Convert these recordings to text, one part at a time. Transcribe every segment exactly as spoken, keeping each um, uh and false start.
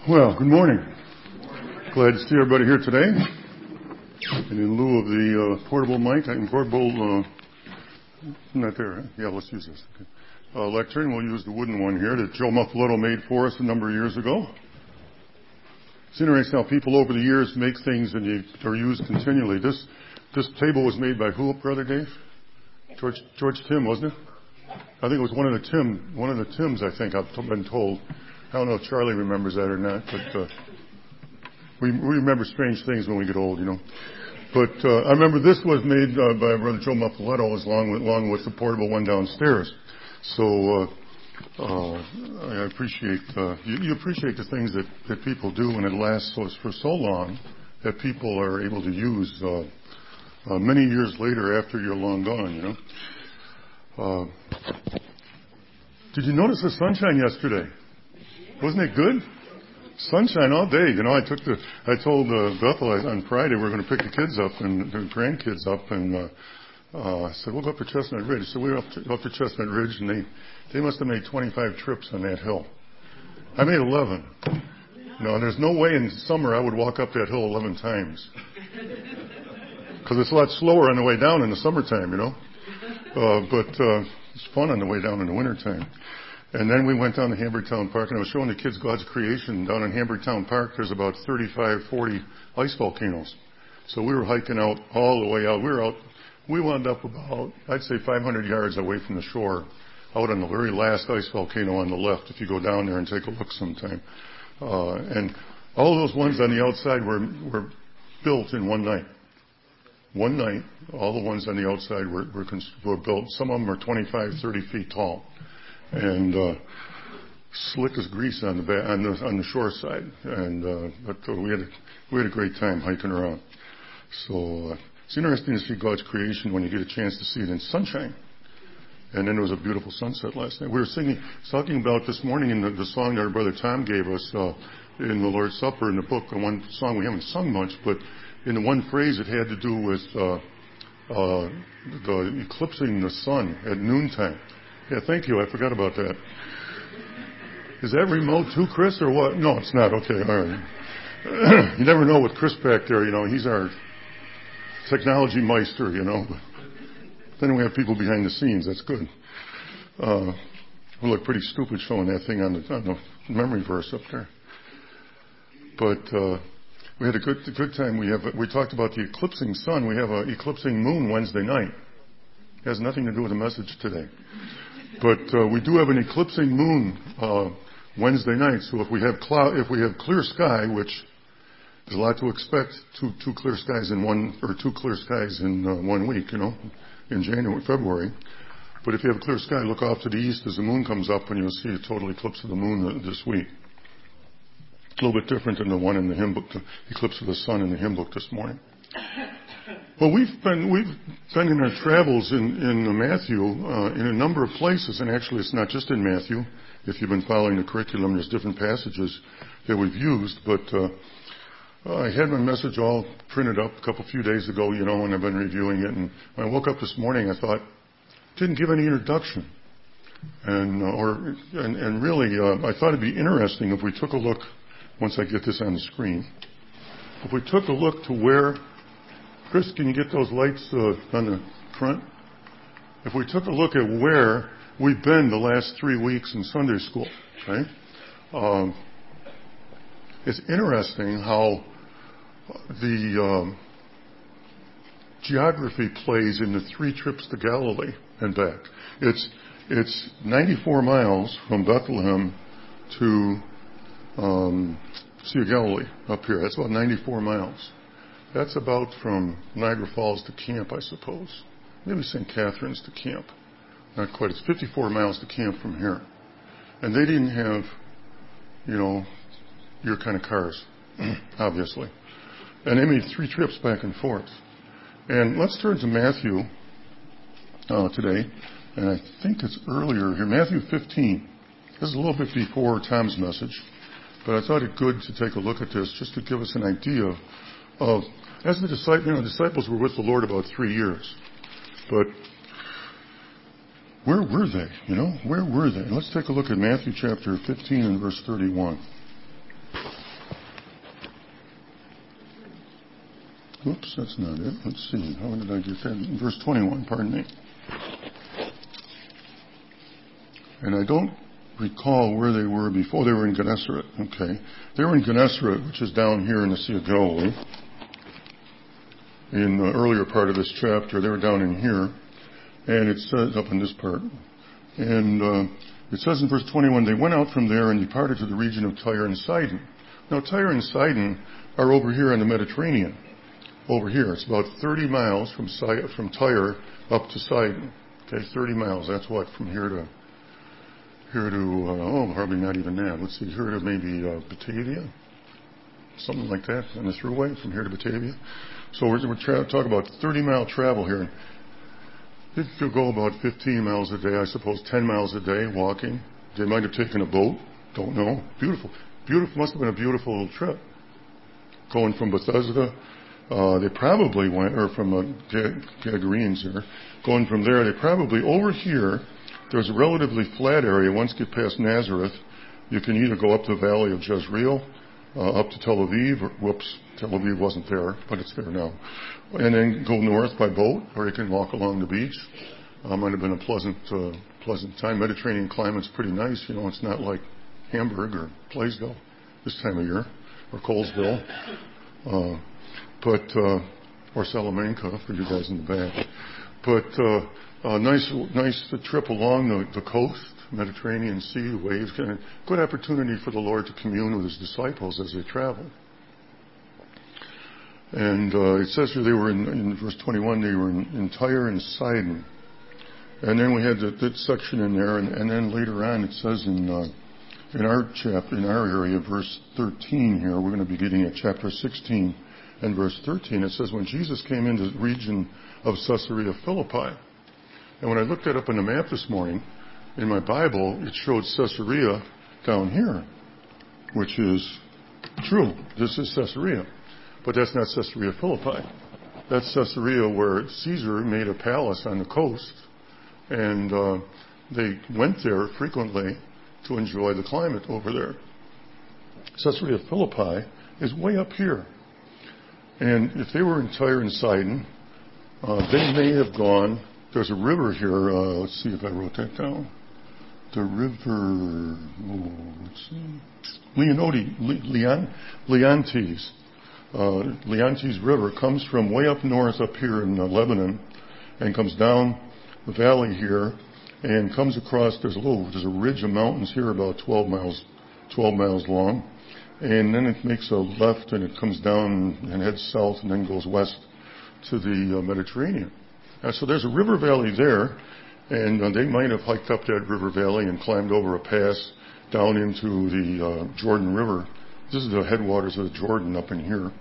Well, good morning. Glad to see everybody here today. And in lieu of the uh, portable mic, I can portable, uh, not there, huh? Yeah, let's use this. Okay. Uh, lectern, we'll use the wooden one here that Joe Muffaletto made for us a number of years ago. It's interesting how people over the years make things and they are used continually. This this table was made by who, Brother Dave? George George Tim, wasn't it? I think it was one of the Tim, one of the Tims, I think, I've been told. I don't know if Charlie remembers that or not, but uh, we, we remember strange things when we get old, you know. But uh, I remember this was made uh, by Brother Joe Muffaletto along with, along with the portable one downstairs. So uh, uh, I appreciate, uh, you, you appreciate the things that, that people do when it lasts so, for so long that people are able to use uh, uh, many years later after you're long gone, you know. Uh, did you notice the sunshine yesterday? Wasn't it good? Sunshine all day. You know, I took the, I told uh, Bethel on Friday we were going to pick the kids up and the grandkids up, and uh, uh, I said, we'll go up to Chestnut Ridge. So we were up to, up to Chestnut Ridge, and they, they must have made twenty-five trips on that hill. I made eleven. No, there's no way in summer I would walk up that hill eleven times. Because it's a lot slower on the way down in the summertime, you know. Uh, but uh, it's fun on the way down in the wintertime. And then we went down to Hamburgtown Park, and I was showing the kids God's creation. Down in Hamburgtown Park, there's about thirty-five, forty ice volcanoes. So we were hiking out all the way out. We were out, we wound up about, I'd say five hundred yards away from the shore, out on the very last ice volcano on the left, if you go down there and take a look sometime. Uh, and all those ones on the outside were, were built in one night. One night, all the ones on the outside were, were, were built. Some of them are twenty-five, thirty feet tall. And uh, slick as grease on the ba- on the on the shore side, and uh, but uh, we had a, we had a great time hiking around. So uh, it's interesting to see God's creation when you get a chance to see it in sunshine. And then there was a beautiful sunset last night. We were singing, talking about this morning in the, the song that our brother Tom gave us uh, in the Lord's Supper in the book. And one song we haven't sung much, but in the one phrase it had to do with uh, uh, the eclipsing the sun at noontime. Yeah, thank you. I forgot about that. Is that remote too, Chris, or what? No, it's not. Okay, all right. You never know with Chris back there. You know, he's our technology meister, you know. Then we have people behind the scenes. That's good. Uh, we look pretty stupid showing that thing on the, on the memory verse up there. But uh, we had a good a good time. We have we talked about the eclipsing sun. We have an eclipsing moon Wednesday night. It has nothing to do with the message today. But uh, we do have an eclipsing moon uh, Wednesday night. So if we have cloud, if we have clear sky, which there's a lot to expect, two two clear skies in one, or two clear skies in uh, one week, you know, in January, February. But if you have a clear sky, look off to the east as the moon comes up, and you'll see a total eclipse of the moon this week. A little bit different than the one in the hymn book, the eclipse of the sun in the hymn book this morning. Well, we've been we've been in our travels in in Matthew uh, in a number of places, and actually it's not just in Matthew. If you've been following the curriculum, there's different passages that we've used. But uh, I had my message all printed up a couple few days ago, you know, and I've been reviewing it. And when I woke up this morning, I thought didn't give any introduction, and uh, or and, and really uh, I thought it'd be interesting if we took a look once I get this on the screen. If we took a look to where. Chris, can you get those lights uh, on the front? If we took a look at where we've been the last three weeks in Sunday school, right? Um, it's interesting how the um, geography plays in the three trips to Galilee and back. It's it's ninety-four miles from Bethlehem to um, Sea of Galilee up here. That's about ninety-four miles. That's about from Niagara Falls to camp, I suppose. Maybe Saint Catharines to camp. Not quite. It's fifty-four miles to camp from here. And they didn't have, you know, your kind of cars, obviously. And they made three trips back and forth. And let's turn to Matthew uh, today. And I think it's earlier here. Matthew fifteen. This is a little bit before Tom's message. But I thought it good to take a look at this just to give us an idea of Of, as the disciples, you know, the disciples were with the Lord about three years, but where were they? You know, where were they? Let's take a look at Matthew chapter fifteen and verse thirty-one. Oops, that's not it. Let's see. How did I get that? Verse twenty-one, pardon me. And I don't recall where they were before. They were in Gennesaret. Okay. They were in Gennesaret, which is down here in the Sea of Galilee. In the earlier part of this chapter, they were down in here. And it says, up in this part. And uh, it says in verse twenty-one, they went out from there and departed to the region of Tyre and Sidon. Now, Tyre and Sidon are over here in the Mediterranean. Over here. It's about thirty miles from from Tyre up to Sidon. Okay, thirty miles. That's what, from here to, here to, uh, oh, probably not even that. Let's see, here to maybe uh, Batavia. Something like that on the thruway from here to Batavia. So we're, we're tra- talking about thirty mile travel here. It could go about fifteen miles a day, I suppose, ten miles a day walking. They might have taken a boat. Don't know. Beautiful. Beautiful. Must have been a beautiful little trip. Going from Bethesda. Uh, they probably went, or from uh, Gadarenes there, going from there, they probably, over here, there's a relatively flat area. Once you get past Nazareth, you can either go up the valley of Jezreel, uh, up to Tel Aviv, or, whoops, Tel Aviv wasn't there, but it's there now, and then go north by boat, or you can walk along the beach. Uh, might have been a pleasant, uh, pleasant time. Mediterranean climate's pretty nice, you know, it's not like Hamburg or Playsville this time of year, or Colesville. Uh, But, uh, or Salamanca for you guys in the back. But, uh, a nice, nice trip along the, the coast, Mediterranean Sea, waves, and good opportunity for the Lord to commune with His disciples as they travel. And, uh, it says here they were in, in verse twenty-one, they were in, in Tyre and Sidon. And then we had that, that section in there, and, and then later on it says in, uh, in our chapter, in our area, verse thirteen here, we're going to be getting at chapter sixteen. And verse thirteen, it says, when Jesus came into the region of Caesarea Philippi. And when I looked that up on the map this morning, in my Bible, it showed Caesarea down here, which is true. This is Caesarea. But that's not Caesarea Philippi. That's Caesarea where Caesar made a palace on the coast. And uh, they went there frequently to enjoy the climate over there. Caesarea Philippi is way up here. And if they were in Tyre and Sidon, uh, they may have gone, there's a river here, uh, let's see if I wrote that down. The river, oh, let's see, Leonodi, Le- Leon, Leontes. Uh, Leontes River comes from way up north up here in uh, Lebanon and comes down the valley here and comes across, there's a little, there's a ridge of mountains here about twelve miles, twelve miles long. And then it makes a left and it comes down and heads south and then goes west to the uh, Mediterranean. Uh, so there's a river valley there, and uh, they might have hiked up that river valley and climbed over a pass down into the uh, Jordan River. This is the headwaters of the Jordan up in here,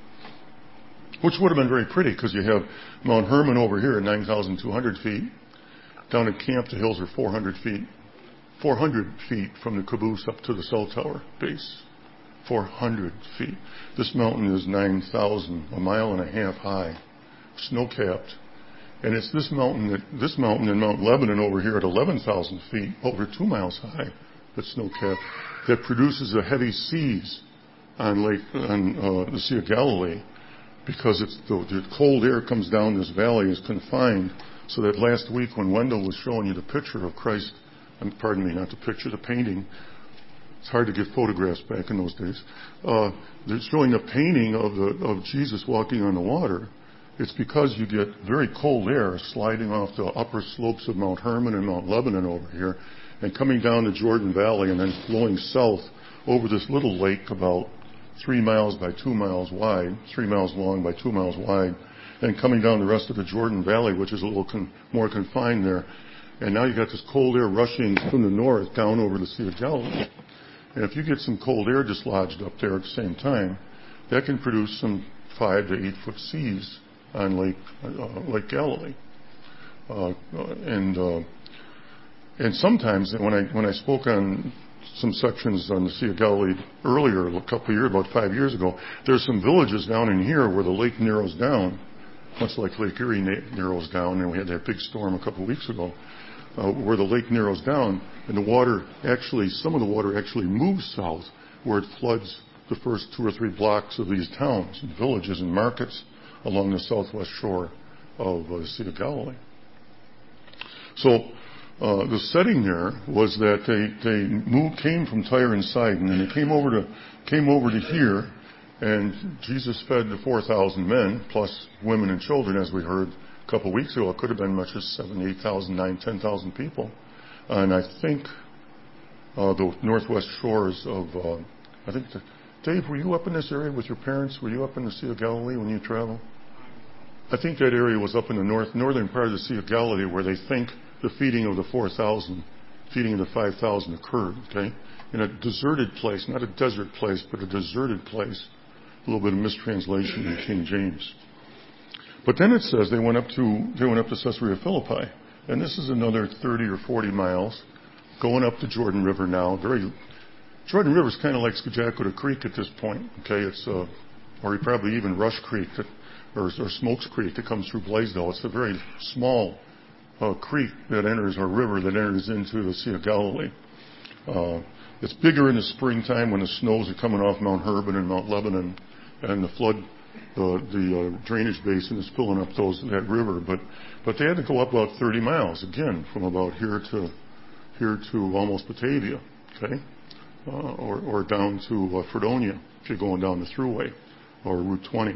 which would have been very pretty because you have Mount Hermon over here at nine thousand two hundred feet. Down at camp, the hills are four hundred feet. four hundred feet from the caboose up to the cell tower base. four hundred feet. This mountain is nine thousand, a mile and a half high, snow-capped. And it's this mountain, that, this mountain in Mount Lebanon over here at eleven thousand feet, over two miles high, that's snow-capped, that produces the heavy seas on Lake, on uh, the Sea of Galilee, because it's the, the cold air comes down this valley is confined, so that last week when Wendell was showing you the picture of Christ, and pardon me, not the picture, the painting. It's hard to get photographs back in those days. Uh, they're showing a painting of the of Jesus walking on the water. It's because you get very cold air sliding off the upper slopes of Mount Hermon and Mount Lebanon over here, and coming down the Jordan Valley and then flowing south over this little lake about three miles by two miles wide, three miles long by two miles wide, and coming down the rest of the Jordan Valley, which is a little con- more confined there. And now you got this cold air rushing from the north down over the Sea of Galilee. And if you get some cold air dislodged up there at the same time, that can produce some five to eight foot seas on Lake uh, Lake Galilee. Uh, and uh, and sometimes when I when I spoke on some sections on the Sea of Galilee earlier, a couple of years, about five years ago, there's some villages down in here where the lake narrows down, much like Lake Erie narrows down, and we had that big storm a couple of weeks ago. Uh, where the lake narrows down and the water actually, some of the water actually moves south where it floods the first two or three blocks of these towns and villages and markets along the southwest shore of uh, the Sea of Galilee. So uh, the setting there was that they they moved, came from Tyre and Sidon, and they came over to came over to here, and Jesus fed the four thousand men plus women and children, as we heard a couple of weeks ago. It could have been much as seven, eight thousand, nine, ten thousand people, and I think uh, the northwest shores of uh, I think the, Dave, were you up in this area with your parents? Were you up in the Sea of Galilee when you traveled? I think that area was up in the north northern part of the Sea of Galilee, where they think the feeding of the four thousand, feeding of the five thousand occurred, okay? In a deserted place, not a desert place, but a deserted place. A little bit of mistranslation in King James. But then it says they went up to they went up to Caesarea Philippi, and this is another thirty or forty miles, going up the Jordan River now. Very Jordan River is kind of like Skajacota Creek at this point, okay? It's uh, or probably even Rush Creek that, or, or Smokes Creek that comes through Blaisdell. It's a very small uh, creek that enters, or river that enters into the Sea of Galilee. Uh, it's bigger in the springtime when the snows are coming off Mount Hermon and Mount Lebanon, and the flood, uh, the uh, drainage basin is filling up those that river. But but they had to go up about thirty miles again, from about here to here to almost Batavia, okay, uh, or or down to uh, Fredonia if you're going down the thruway or Route twenty.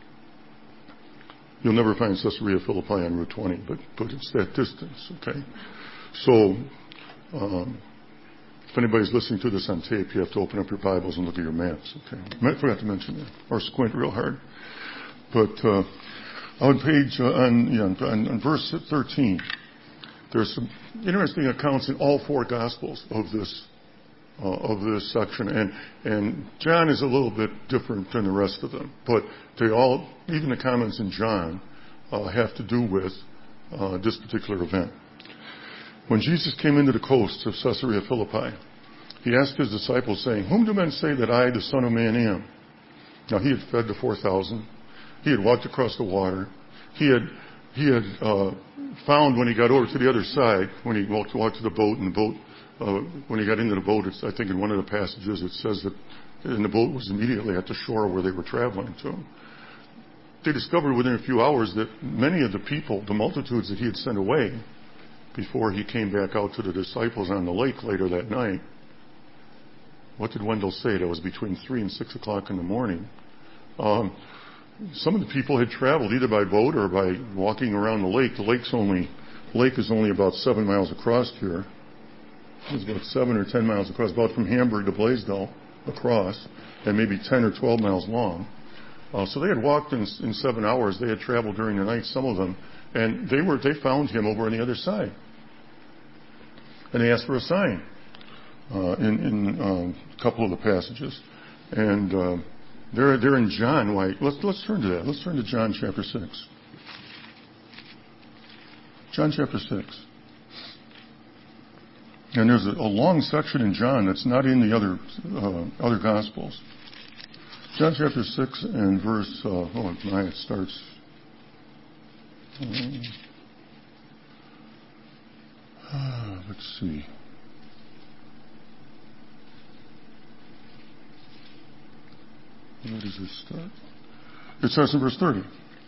You'll never find Caesarea Philippi on Route twenty, but, but it's that distance, okay? So, um, if anybody's listening to this on tape, you have to open up your Bibles and look at your maps, okay? I forgot to mention that, or squint real hard. But uh, on page, uh, on, yeah, on, on verse thirteen, there's some interesting accounts in all four Gospels of this uh, of this section, and and John is a little bit different than the rest of them, but they all, even the comments in John, uh, have to do with uh, this particular event. When Jesus came into the coast of Caesarea Philippi, he asked his disciples, saying, "Whom do men say that I, the Son of Man, am?" Now he had fed the four thousand. He had walked across the water. He had he had uh, found when he got over to the other side, when he walked, walked to the boat, and the boat, uh, when he got into the boat, it's, I think in one of the passages it says that and the boat was immediately at the shore where they were traveling to. They discovered within a few hours that many of the people, the multitudes that he had sent away before he came back out to the disciples on the lake later that night, what did Wendell say? That was between three and six o'clock in the morning. Um, some of the people had traveled either by boat or by walking around the lake. The lake's only, lake is only about seven miles across here. It's about seven or ten miles across, about from Hamburg to Blaisdell across, and maybe ten or twelve miles long. Uh, so they had walked in, in seven hours. They had traveled during the night, some of them, and they were they found him over on the other side. And they asked for a sign uh, in, in um, a couple of the passages, and uh, they're they're in John. Why? Let's let's turn to that. Let's turn to John chapter six. John chapter six. And there's a, a long section in John that's not in the other uh, other Gospels. John chapter six and verse, uh, oh my, it starts. Uh, let's see. Where does it start? It starts in verse thirty.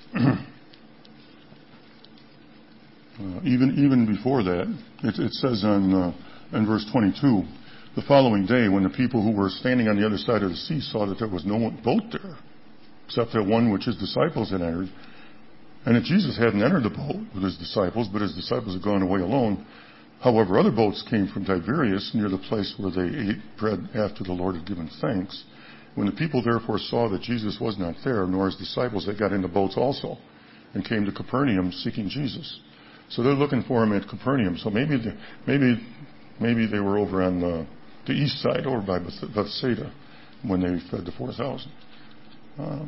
uh, even even before that, it, it says on uh, in verse twenty-two. The following day, when the people who were standing on the other side of the sea saw that there was no boat there, except that one which his disciples had entered, and that Jesus hadn't entered the boat with his disciples, but his disciples had gone away alone. However, other boats came from Tiberias, near the place where they ate bread after the Lord had given thanks. When the people therefore saw that Jesus was not there, nor his disciples, they got into boats also, and came to Capernaum seeking Jesus. So they're looking for him at Capernaum. So maybe, the, maybe, maybe they were over on the the east side, over by Bethsaida, when they fed the four thousand. Um,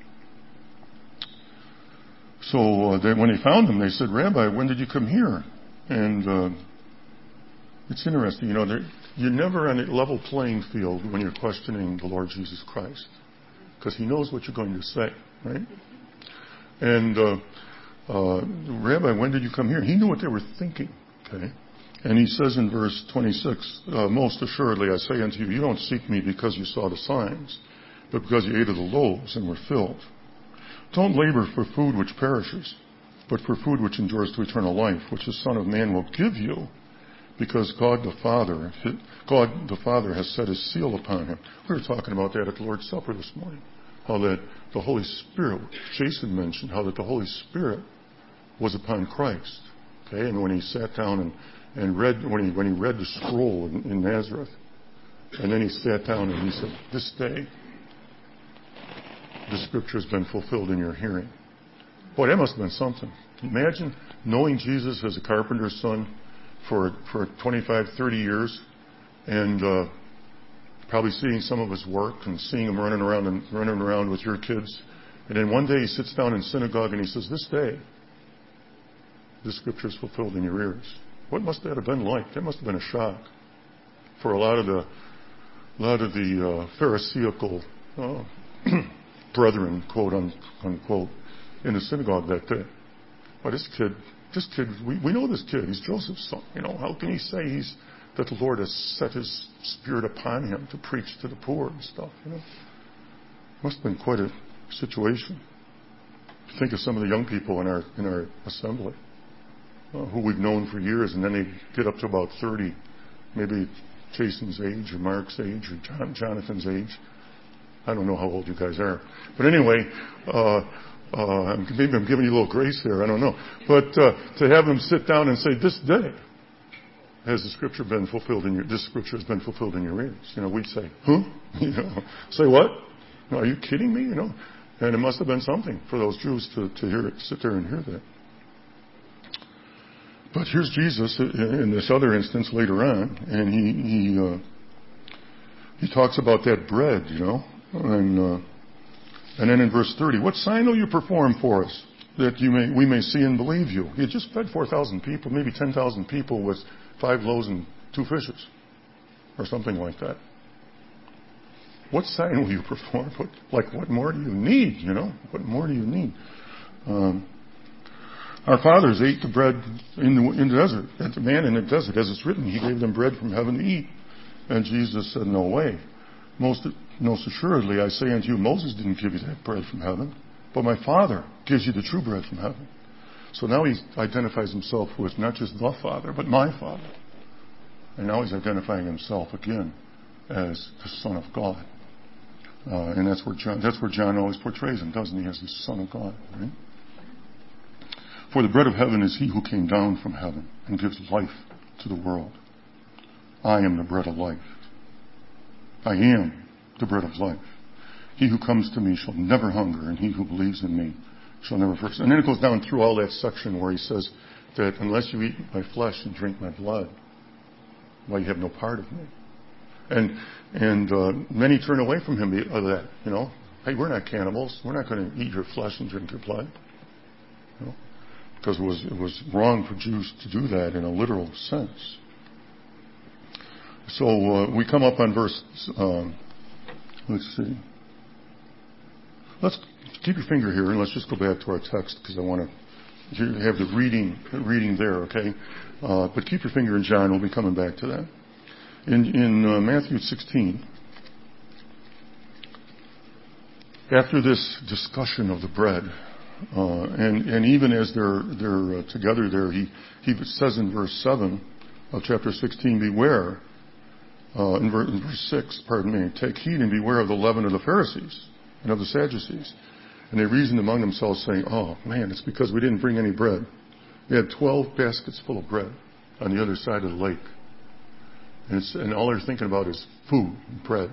so uh, they, when they found him, they said, "Rabbi, when did you come here?" And uh, it's interesting, you know, you're never on a level playing field when you're questioning the Lord Jesus Christ, because he knows what you're going to say, right? And uh, uh, Rabbi, when did you come here? He knew what they were thinking, okay? And he says in verse twenty-six, uh, most assuredly I say unto you, you don't seek me because you saw the signs, but because you ate of the loaves and were filled. Don't labor for food which perishes, but for food which endures to eternal life, which the Son of Man will give you, because God the Father, God the Father has set his seal upon him. We were talking about that at the Lord's Supper this morning. How that the Holy Spirit, Jason mentioned, how that the Holy Spirit was upon Christ. Okay, and when he sat down and, and read, when he when he read the scroll in, in Nazareth, and then he sat down and he said, "This day, the Scripture has been fulfilled in your hearing." Boy, that must have been something. Imagine knowing Jesus as a carpenter's son for for twenty-five, thirty years, and uh, probably seeing some of his work and seeing him running around and running around with your kids. And then one day he sits down in synagogue and he says, "This day, this Scripture is fulfilled in your ears." What must that have been like? That must have been a shock for a lot of the, a lot of the uh, Pharisaical uh, brethren, quote unquote, in the synagogue that day. Well, this kid, this kid, we, we know this kid. He's Joseph's son. You know, how can he say he's that the Lord has set His Spirit upon him to preach to the poor and stuff? You know, must have been quite a situation. Think of some of the young people in our in our assembly uh, who we've known for years, and then they get up to about thirty, maybe Jason's age or Mark's age or John, Jonathan's age. I don't know how old you guys are, but anyway, uh, uh, maybe I'm giving you a little grace here. I don't know, but uh, to have them sit down and say, "This day has the Scripture been fulfilled in your this Scripture has been fulfilled in your ears," you know, we'd say, "Huh?" You know, say what? No, are you kidding me? You know, and it must have been something for those Jews to to hear it, sit there and hear that. But here's Jesus in this other instance later on, and he he uh, he talks about that bread, you know, and uh, and then in verse thirty, "What sign will you perform for us, that you may we may see and believe you?" He had just fed four thousand people, maybe ten thousand people with five loaves and two fishes, or something like that. What sign will you perform? What, like, what more do you need? You know, what more do you need? Um, Our fathers ate the bread in the, in the desert, at the man in the desert. As it's written, He gave them bread from heaven to eat. And Jesus said, "No way. Most, most assuredly, I say unto you, Moses didn't give you that bread from heaven, but my Father gives you the true bread from heaven." So now He identifies Himself with not just the Father, but my Father. And now He's identifying Himself again as the Son of God. Uh, and that's where John, that's where John always portrays Him, doesn't he, as the Son of God, right? "For the bread of heaven is He who came down from heaven and gives life to the world. I am the bread of life. I am the bread of life. He who comes to me shall never hunger, and he who believes in me shall never thirst." And then it goes down through all that section where He says that unless you eat my flesh and drink my blood, well, you have no part of me. And and uh, many turn away from Him of that. You know, hey, we're not cannibals. We're not going to eat your flesh and drink your blood. You know, because it was it was wrong for Jews to do that in a literal sense. So uh, we come up on verse. Um, let's see. Let's keep your finger here and let's just go back to our text because I want to have the reading reading there. Okay, uh, but keep your finger in John. We'll be coming back to that. In in uh, Matthew sixteen, after this discussion of the bread. Uh, and, and even as they're, they're uh, together there, he, he says in verse seven of chapter sixteen, "Beware," uh, in, ver- in verse six, pardon me, "take heed and beware of the leaven of the Pharisees and of the Sadducees." And they reasoned among themselves, saying, "Oh, man, it's because we didn't bring any bread." They had twelve baskets full of bread on the other side of the lake. And, it's, and all they're thinking about is food and bread.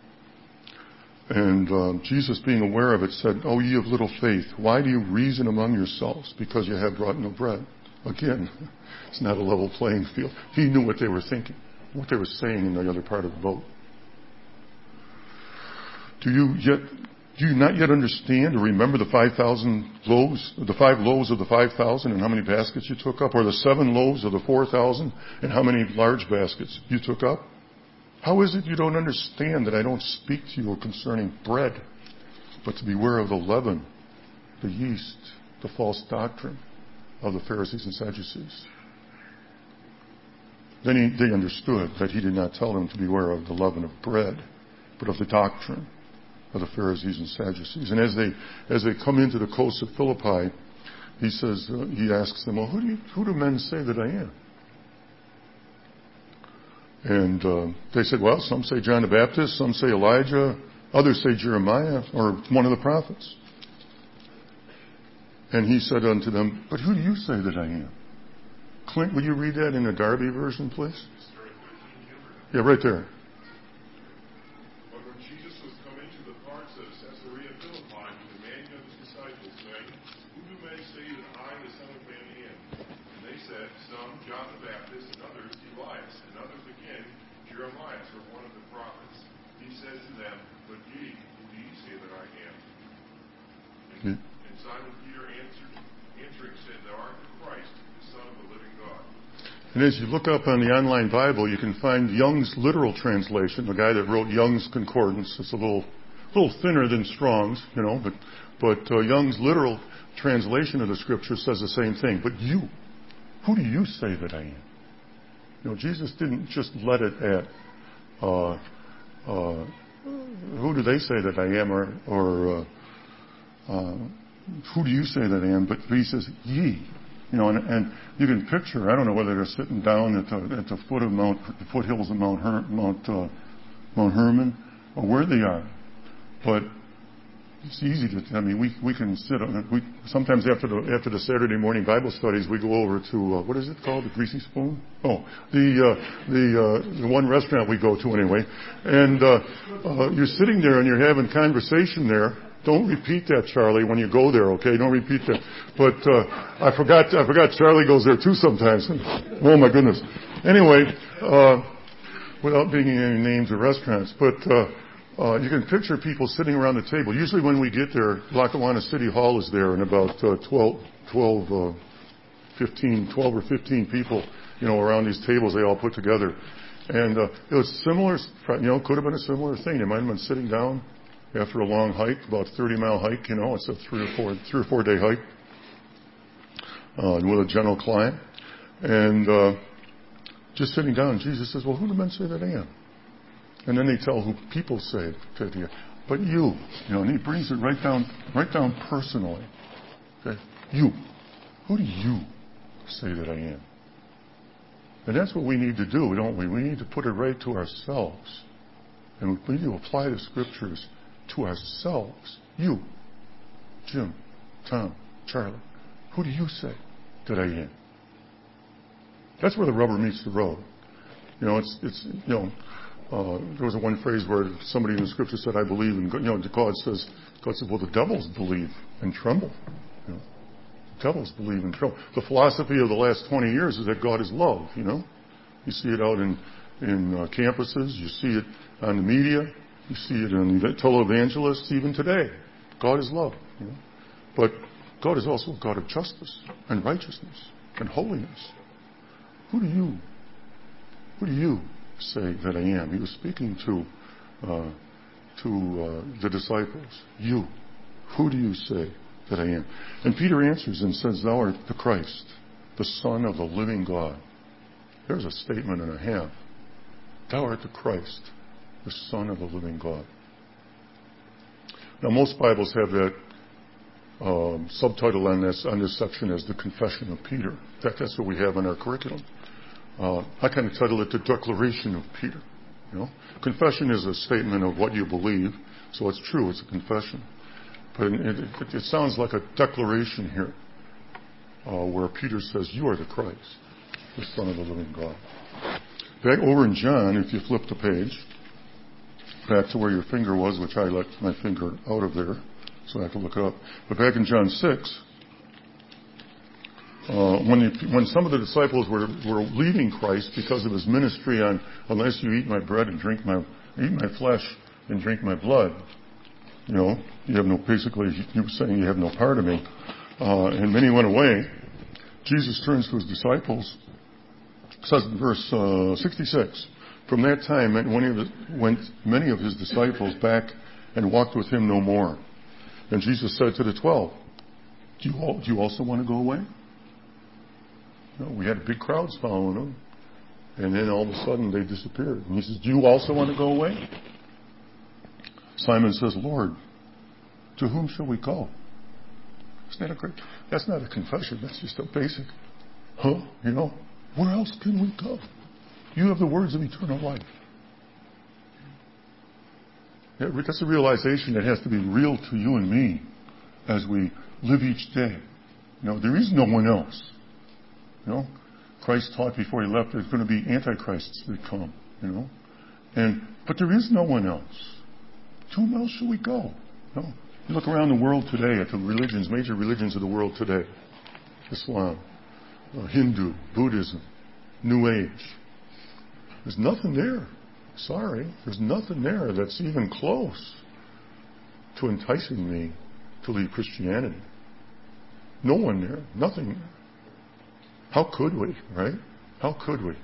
And uh, Jesus, being aware of it, said, "O ye of little faith, why do you reason among yourselves, because you have brought no bread?" Again, it's not a level playing field. He knew what they were thinking, what they were saying in the other part of the boat. Do you yet, do you not yet understand or remember the five thousand loaves, the five loaves of the five thousand, and how many baskets you took up, or the seven loaves of the four thousand, and how many large baskets you took up? How is it you don't understand that I don't speak to you concerning bread, but to beware of the leaven, the yeast, the false doctrine of the Pharisees and Sadducees? Then he, they understood that He did not tell them to beware of the leaven of bread, but of the doctrine of the Pharisees and Sadducees. And as they as they come into the coast of Philippi, he says uh, he asks them, "Well, who do you, who do men say that I am?" And uh, they said, "Well, some say John the Baptist, some say Elijah, others say Jeremiah or one of the prophets." And he said unto them, "But who do you say that I am?" Clint, will you read that in the Darby version, please? Yeah, right there. But when Jesus was coming to the parts of Caesarea Philippi, he demanded of his disciples, saying, "Who do men say that I, the Son of Man, am?" And they said, "Some John the Baptist, and others Elias, and others again Jeremiah, or one of the prophets." He said to them, "But ye, who do ye say that I am?" And, Yeah. and Simon Peter answered, answering said, "Thou art the Christ, the Son of the living God." And as you look up on the online Bible, you can find Young's literal translation, the guy that wrote Young's Concordance. It's a little, little thinner than Strong's, you know, but, but uh, Young's literal translation of the Scripture says the same thing. But you, who do you say that I am? You know, Jesus didn't just let it at, uh, uh, who do they say that I am, or, or uh, uh, who do you say that I am? But he says, ye. You know, and, and you can picture, I don't know whether they're sitting down at the, at the foot of Mount, the foothills of Mount, Her, Mount, uh, Mount Hermon, or where they are. But it's easy to, I mean, we, we can sit on, we, sometimes after the, after the Saturday morning Bible studies, we go over to, uh, what is it called? The Greasy Spoon? Oh, the, uh, the, uh, the one restaurant we go to anyway. And, uh, uh, you're sitting there and you're having conversation there. Don't repeat that, Charlie, when you go there, okay? Don't repeat that. But uh, I forgot I forgot Charlie goes there too sometimes. Oh, my goodness. Anyway, uh, without being any names of restaurants, but uh, uh, you can picture people sitting around the table. Usually when we get there, Lackawanna City Hall is there, and about uh, twelve, twelve, uh, fifteen, twelve or fifteen people, you know, around these tables they all put together. And uh, it was similar, you know, could have been a similar thing. They might have been sitting down after a long hike, about thirty mile hike, you know, it's a three or four, three or four day hike, uh, with a gentle climb. And, uh, just sitting down, Jesus says, "Well, who do men say that I am?" And then they tell who people say that he is. But you, you know, and he brings it right down, right down personally. Okay? You. Who do you say that I am? And that's what we need to do, don't we? We need to put it right to ourselves. And we need to apply the Scriptures to ourselves. You, Jim, Tom, Charlie, who do you say that I am? That's where the rubber meets the road. You know, it's, it's you know, uh, there was a one phrase where somebody in the Scripture said, "I believe," and you know, God says, God said, "Well, the devils believe and tremble." You know, the devils believe and tremble. The philosophy of the last twenty years is that God is love. You know, you see it out in in uh, campuses, you see it on the media. You see it in televangelists even today. God is love. You know? But God is also a God of justice and righteousness and holiness. Who do you, who do you say that I am? He was speaking to, uh, to uh, the disciples. You, who do you say that I am? And Peter answers and says, "Thou art the Christ, the Son of the living God." There's a statement and a half. Thou art the Christ, the Son of the living God. Now, most Bibles have that um, subtitle on this on this section as the Confession of Peter. That, that's what we have in our curriculum. Uh, I kind of title it the Declaration of Peter. You know, confession is a statement of what you believe, so it's true. It's a confession, but it, it, it sounds like a declaration here, uh, where Peter says, "You are the Christ, the Son of the living God." Back over in John, if you flip the page, back to where your finger was, which I left my finger out of there, so I have to look it up. But back in John six, uh, when, the, when some of the disciples were, were leaving Christ because of his ministry on, "Unless you eat my bread and drink my, eat my flesh and drink my blood, you know, you have no, basically, he was saying you have no part of me." Uh, and many went away. Jesus turns to his disciples, says in verse uh, sixty-six, "From that time many of, the, went many of his disciples back and walked with him no more. And Jesus said to the twelve, do you, all, do you also want to go away?" You know, we had big crowds following him. And then all of a sudden they disappeared. And he says, "Do you also want to go away?" Simon says, Lord, to whom shall we go? Isn't that a great, that's not a confession, that's just a basic, huh? You know, where else can we go? You have the words of eternal life. That's a realization that has to be real to you and me as we live each day. You know, there is no one else. You know, Christ taught before he left there's going to be antichrists that come, you know. And but there is no one else. To whom else shall we go? You know? You look around the world today at the religions, major religions of the world today. Islam, uh, Hindu, Buddhism, New Age. There's nothing there. Sorry. There's nothing there that's even close to enticing me to leave Christianity. No one there. Nothing there. How could we, right? How could we?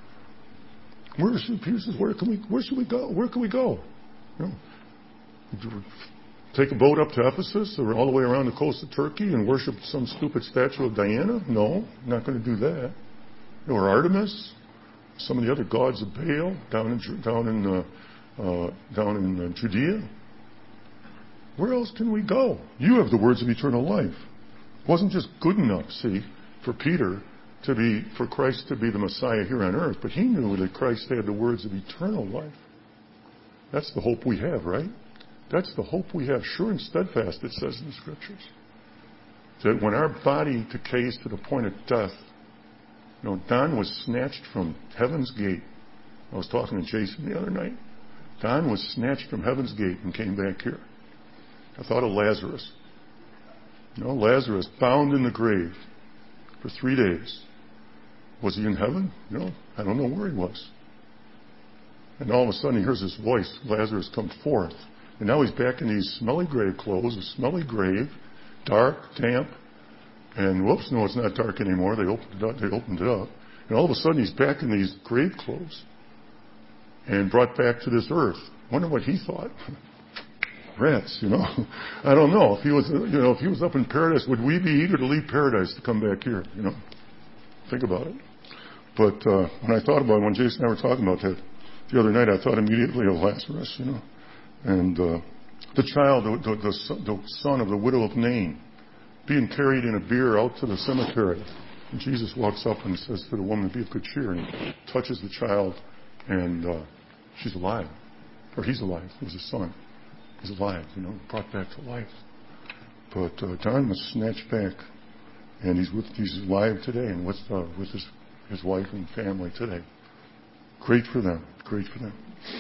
Where should Peter says, where can we where should we go? Where can we go? You know, take a boat up to Ephesus or all the way around the coast of Turkey and worship some stupid statue of Diana? No, not going to do that. Or Artemis, some of the other gods of Baal down in down in uh, uh, down in uh, Judea. Where else can we go? You have the words of eternal life. It wasn't just good enough, see, for Peter to be, for Christ to be the Messiah here on earth, but he knew that Christ had the words of eternal life. That's the hope we have, right? That's the hope we have, sure and steadfast, it says in the Scriptures. That when our body decays to the point of death, you know, Don was snatched from heaven's gate. I was talking to Jason the other night. Don was snatched from heaven's gate and came back here. I thought of Lazarus. You know, Lazarus bound in the grave for three days. Was he in heaven? You know, I don't know where he was. And all of a sudden he hears this voice, Lazarus, come forth. And now he's back in these smelly grave clothes, a smelly grave, dark, damp. And whoops, no, it's not dark anymore. They opened it up. They opened it up. And all of a sudden he's back in these grave clothes and brought back to this earth. Wonder what he thought. Rats, you know. I don't know. If he was, you know, if he was up in paradise, would we be eager to leave paradise to come back here? You know, think about it. But uh, when I thought about it, when Jason and I were talking about that the other night, I thought immediately of Lazarus, you know, and uh, the child, the, the, the, the son of the widow of Nain, being carried in a bier out to the cemetery. And Jesus walks up and says to the woman, "Be of good cheer," and he touches the child, and uh, she's alive, or he's alive. It was his son. He's alive, you know, brought back to life. But uh, Don was snatched back, and he's with he's alive today, and with uh, with his his wife and family today. Great for them, great for them.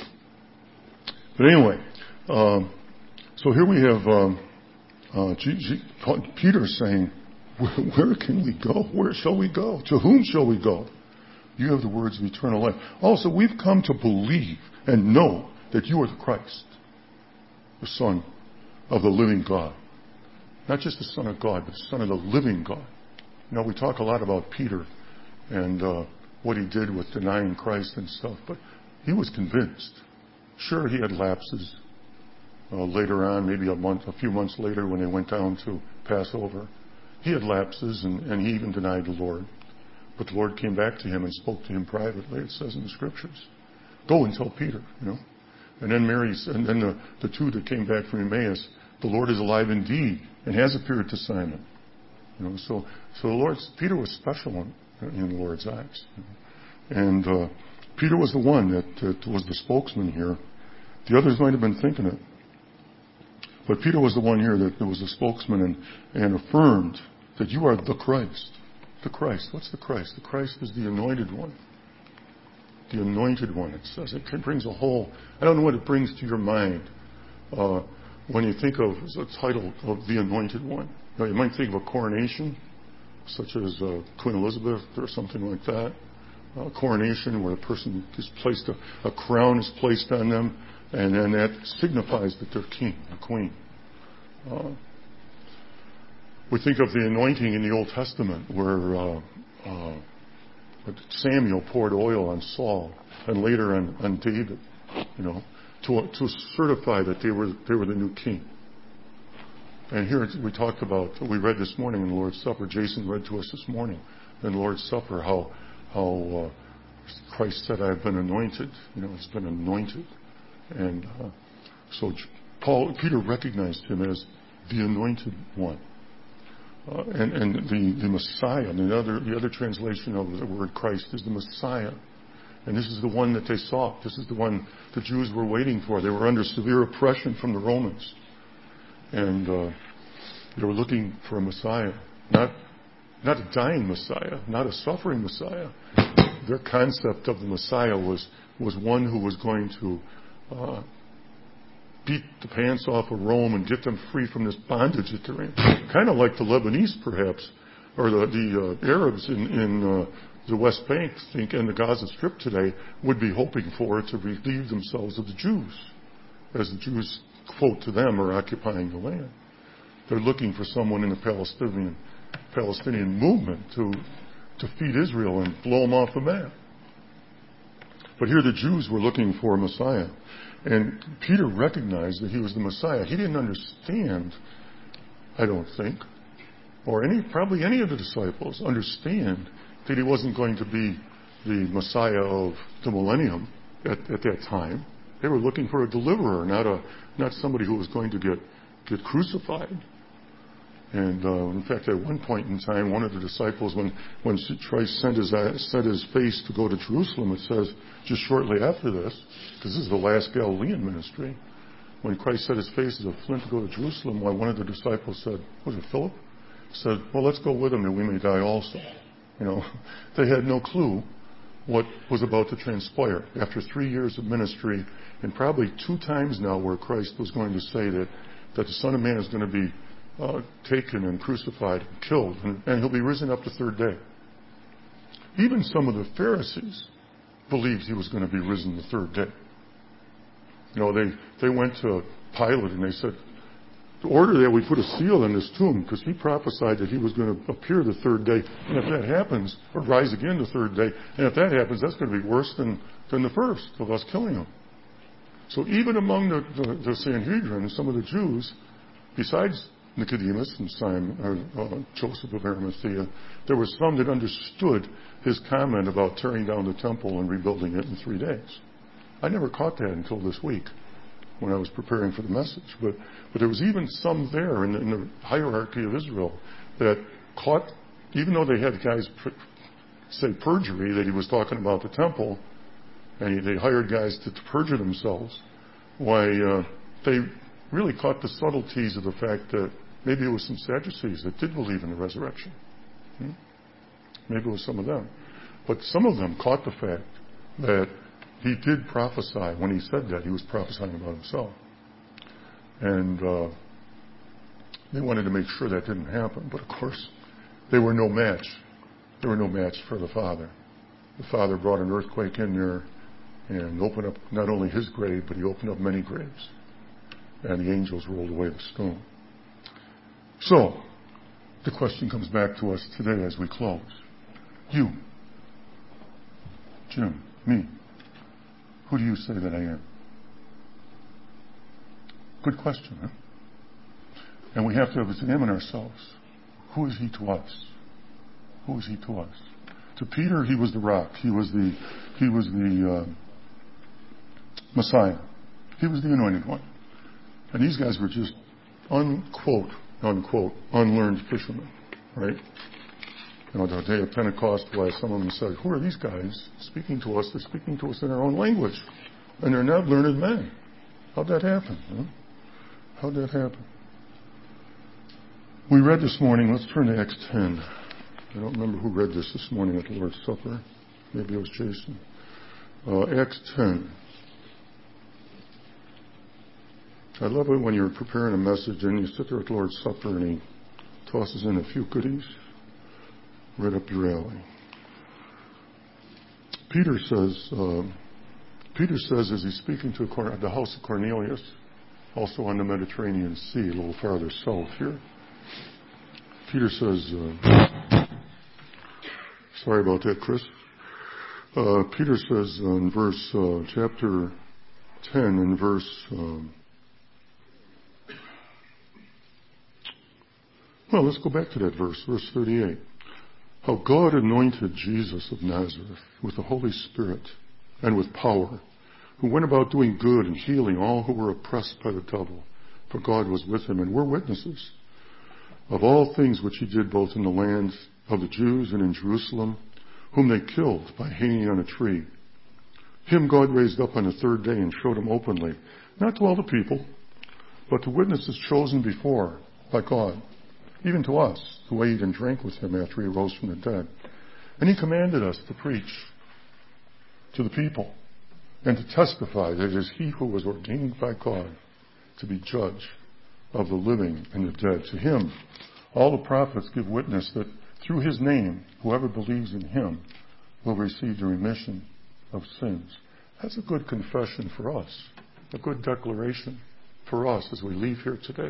But anyway, um, so here we have um, uh, G- G- Peter saying, where, "Where can we go? Where shall we go? To whom shall we go? You have the words of eternal life." Also, we've come to believe and know that you are the Christ, the Son of the living God. Not just the Son of God, but the Son of the living God. You know, we talk a lot about Peter and uh, what he did with denying Christ and stuff, but he was convinced. Sure, he had lapses uh, later on, maybe a month, a few months later when they went down to Passover. He had lapses, and, and he even denied the Lord. But the Lord came back to him and spoke to him privately, it says in the Scriptures. Go and tell Peter, you know. And then Mary, and then the, the two that came back from Emmaus, the Lord is alive indeed and has appeared to Simon. You know, so so the Lord, Peter was special in, in the Lord's eyes. You know. And uh, Peter was the one that, that was the spokesman here. The others might have been thinking it, but Peter was the one here that, that was the spokesman and, and affirmed that you are the Christ. The Christ. What's the Christ? The Christ is the anointed one. The anointed one, it says. It brings a whole, I don't know what it brings to your mind uh, when you think of the title of the anointed one. You know, you might think of a coronation, such as uh, Queen Elizabeth or something like that. A coronation where a person is placed, a, a crown is placed on them, and then that signifies that they're king, a queen. Uh, we think of the anointing in the Old Testament where uh, uh, Samuel poured oil on Saul and later on, on David, you know, to to certify that they were they were the new king. And here we talked about, we read this morning in the Lord's Supper. Jason read to us this morning in the Lord's Supper how how uh, Christ said, "I have been anointed." You know, it's been anointed, and uh, So Paul, Peter recognized him as the anointed one. Uh, and and the, the Messiah, and the other, the other translation of the word Christ is the Messiah. And this is the one that they sought. This is the one the Jews were waiting for. They were under severe oppression from the Romans. And uh, they were looking for a Messiah. Not, not a dying Messiah, not a suffering Messiah. Their concept of the Messiah was, was one who was going to uh, beat the pants off of Rome and get them free from this bondage that they're in. Kind of like the Lebanese, perhaps, or the, the uh, Arabs in, in uh, the West Bank think, and the Gaza Strip today would be hoping for to relieve themselves of the Jews, as the Jews, quote, to them, are occupying the land. They're looking for someone in the Palestinian Palestinian movement to to feed Israel and blow them off the map. But here the Jews were looking for a Messiah. And Peter recognized that he was the Messiah. He didn't understand, I don't think, or any probably any of the disciples understand that he wasn't going to be the Messiah of the millennium at, at that time. They were looking for a deliverer, not a not somebody who was going to get, get crucified. And uh, in fact, at one point in time, one of the disciples, when, when Christ sent his, set his face to go to Jerusalem, it says just shortly after this, because this is the last Galilean ministry, when Christ set his face as a flint to go to Jerusalem, why one of the disciples said, was it Philip? Said, well, let's go with him that we may die also. You know, they had no clue what was about to transpire. After three years of ministry, and probably two times now where Christ was going to say that, that the Son of Man is going to be Uh, taken and crucified and killed, and, and he'll be risen up the third day. Even some of the Pharisees believed he was going to be risen the third day. You know, they, they went to Pilate and they said, order that we put a seal in this tomb, because he prophesied that he was going to appear the third day. And if that happens, or rise again the third day, and if that happens, that's going to be worse than, than the first of us killing him. So even among the, the, the Sanhedrin, some of the Jews, besides Nicodemus and Simon, or uh, Joseph of Arimathea, there were some that understood his comment about tearing down the temple and rebuilding it in three days. I never caught that until this week when I was preparing for the message. But, but there was even some there in the, in the hierarchy of Israel that caught, even though they had guys pr- say perjury, that he was talking about the temple, and he, they hired guys to, to perjure themselves, why uh, they really caught the subtleties of the fact that maybe it was some Sadducees that did believe in the resurrection. Hmm? Maybe it was some of them. But some of them caught the fact that he did prophesy. When he said that, he was prophesying about himself. And uh, they wanted to make sure that didn't happen. But of course, they were no match. They were no match for the Father. The Father brought an earthquake in there and opened up not only his grave, but he opened up many graves. And the angels rolled away the stone. So, the question comes back to us today as we close. You, Jim, me, who do you say that I am? Good question, huh? And we have to examine ourselves. Who is he to us? Who is he to us? To Peter, he was the rock. He was the, he was the uh, Messiah. He was the anointed one. And these guys were just unquote, unquote, unlearned fishermen, right? You know, the day of Pentecost, why some of them said, who are these guys speaking to us? They're speaking to us in our own language. And they're not learned men. How'd that happen? Huh? How'd that happen? We read this morning, let's turn to Acts ten. I don't remember who read this this morning at the Lord's Supper. Maybe it was Jason. Uh, Acts ten. I love it when you're preparing a message and you sit there at the Lord's Supper and he tosses in a few goodies right up your alley. Peter says, uh, Peter says as he's speaking to the house of Cornelius, also on the Mediterranean Sea, a little farther south here. Peter says, uh, sorry about that, Chris. Uh, Peter says in verse, uh, chapter ten, in verse, um, well, let's go back to that verse, verse thirty-eight. How God anointed Jesus of Nazareth with the Holy Spirit and with power, who went about doing good and healing all who were oppressed by the devil, for God was with him. And we're witnesses of all things which he did both in the land of the Jews and in Jerusalem, whom they killed by hanging on a tree. Him God raised up on the third day and showed him openly, not to all the people, but to witnesses chosen before by God, even to us, who ate and drank with him after he rose from the dead. And he commanded us to preach to the people and to testify that it is he who was ordained by God to be judge of the living and the dead. To him, all the prophets give witness that through his name, whoever believes in him will receive the remission of sins. That's a good confession for us, a good declaration for us as we leave here today.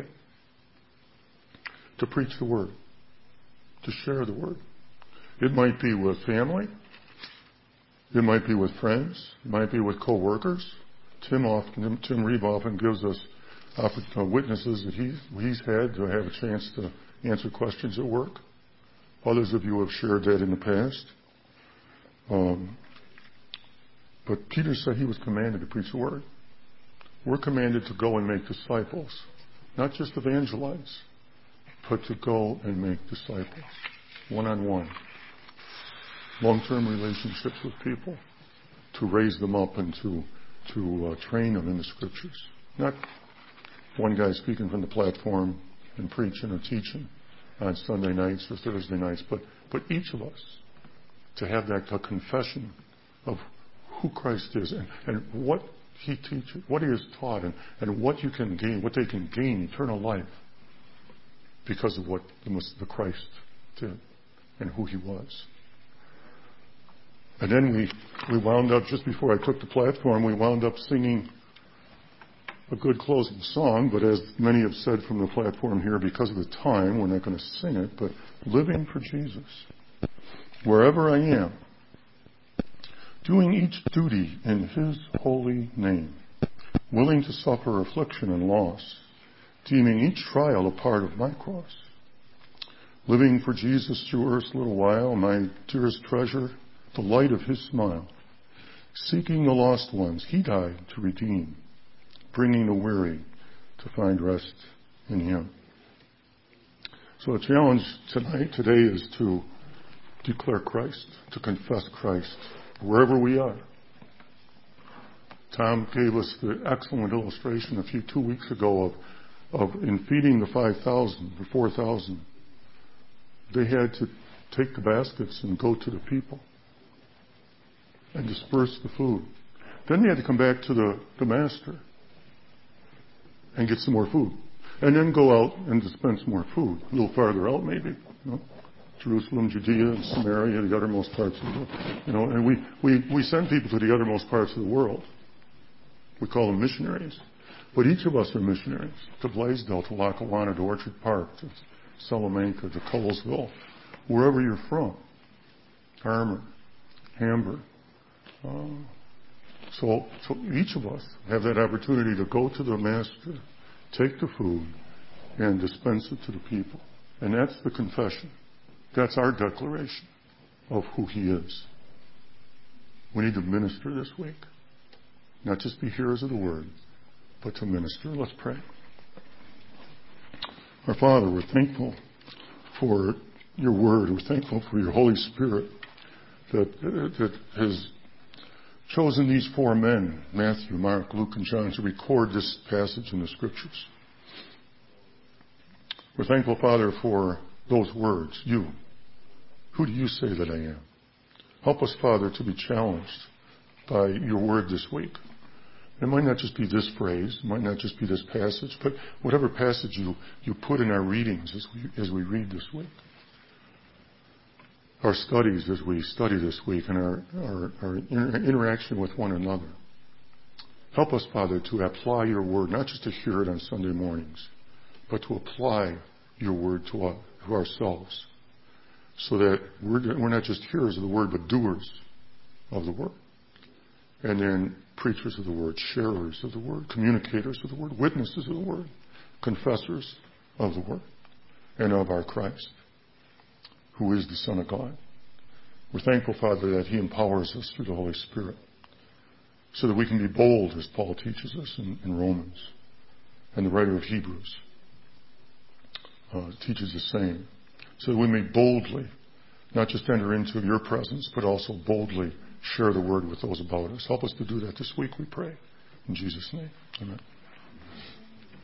To preach the word, to share the word. It might be with family. It might be with friends. It might be with co-workers. Tim often, Tim Reeve often gives us witnesses that he's, he's had to have a chance to answer questions at work. Others of you have shared that in the past. Um, but Peter said he was commanded to preach the word. We're commanded to go and make disciples, not just evangelize, but to go and make disciples, one-on-one. Long-term relationships with people, to raise them up and to, to uh, train them in the Scriptures. Not one guy speaking from the platform and preaching or teaching on Sunday nights or Thursday nights, but, but each of us to have that a confession of who Christ is and, and what he teaches, what he has taught, and, and what you can gain, what they can gain, eternal life, because of what the, the Christ did and who he was. And then we, we wound up, just before I took the platform, we wound up singing a good closing song, but as many have said from the platform here, because of the time, we're not going to sing it, but living for Jesus. Wherever I am, doing each duty in his holy name, willing to suffer affliction and loss, deeming each trial a part of my cross. Living for Jesus through earth's little while, my dearest treasure, the light of his smile. Seeking the lost ones, he died to redeem, bringing the weary to find rest in him. So the challenge tonight, today, is to declare Christ, to confess Christ wherever we are. Tom gave us the excellent illustration a few two weeks ago of, of in feeding the five thousand, the four thousand, they had to take the baskets and go to the people and disperse the food. Then they had to come back to the, the master and get some more food. And then go out and dispense more food. A little farther out maybe. You know? Jerusalem, Judea, and Samaria, the uttermost parts of the world. You know, and we, we, we send people to the uttermost parts of the world. We call them missionaries. But each of us are missionaries. To Blaisdell, to Lackawanna, to Orchard Park, to Salamanca, to Colesville, wherever you're from. Harmer, Hamburg. Uh, so, so each of us have that opportunity to go to the master, take the food, and dispense it to the people. And that's the confession. That's our declaration of who he is. We need to minister this week. Not just be hearers of the word, but to minister. Let's pray. Our Father, we're thankful for your word. We're thankful for your Holy Spirit that, that has chosen these four men, Matthew, Mark, Luke, and John, to record this passage in the Scriptures. We're thankful, Father, for those words, you. Who do you say that I am? Help us, Father, to be challenged by your word this week. It might not just be this phrase, it might not just be this passage, but whatever passage you, you put in our readings as we, as we read this week. Our studies as we study this week and our, our, our inter- interaction with one another. Help us, Father, to apply your word, not just to hear it on Sunday mornings, but to apply your word to, our, to ourselves, so that we're, we're not just hearers of the word, but doers of the word. And then preachers of the word, sharers of the word, communicators of the word, witnesses of the word, confessors of the word, and of our Christ, who is the Son of God. We're thankful, Father, that he empowers us through the Holy Spirit so that we can be bold, as Paul teaches us in, in Romans. And the writer of Hebrews uh, teaches the same. So that we may boldly, not just enter into your presence, but also boldly share the word with those about us. Help us to do that this week, we pray. In Jesus' name, amen.